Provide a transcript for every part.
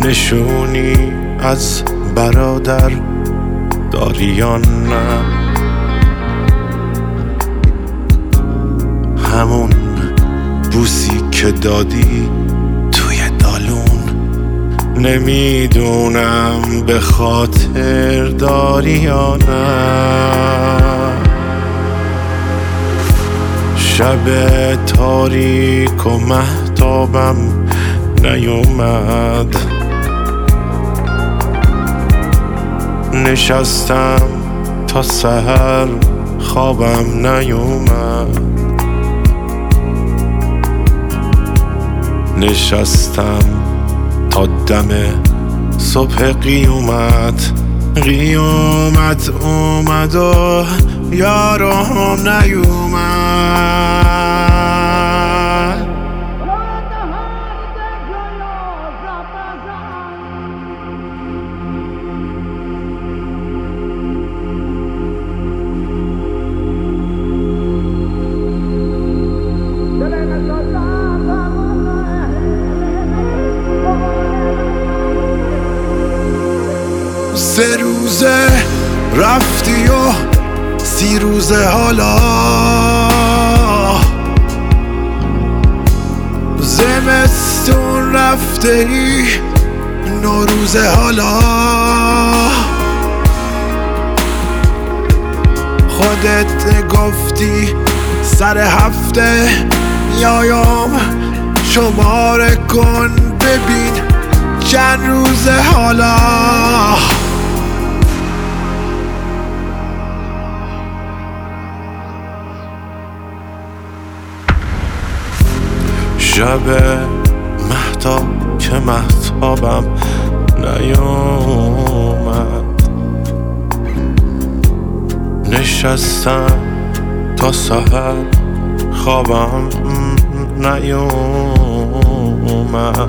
نشونی از برادر داری یا نه؟ همون بوسی که دادی توی دالون، نمیدونم به خاطر داری یا نه. شب تاریک و مهتابم نیومد، نشستم تا سحر خوابم نیومد، نشستم تا دم صبح قیامت اومد و یارو هم نیومد. سه روزه رفتی و 30 روزه حالا، زمستون رفته ای 9 روزه حالا، خودت گفتی سر هفته میایم شماره کن ببین چند روزه حالا. شب مهتاب که مهتابم نیومد، نشستم تا سحر خوابم نیومد،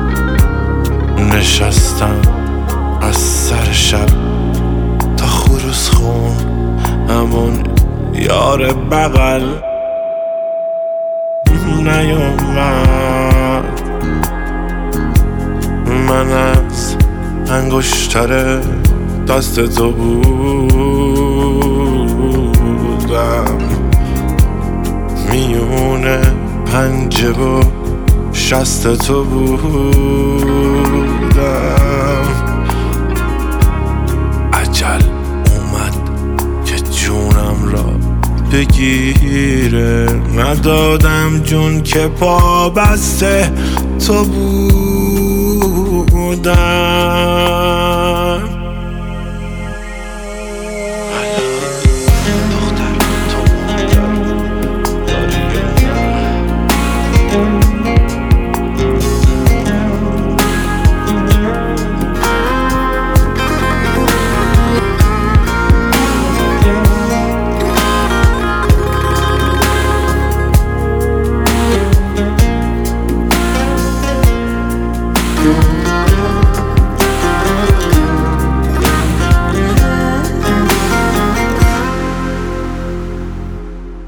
نشستم از سر شب تا خروس خون همون یار بغل نیومد. من از انگشتر دست تو بودم، میونه پنجه و شست تو بودم. عجل اومد که جونم را بگیره، ندادم جون که پا بسته تو بودم.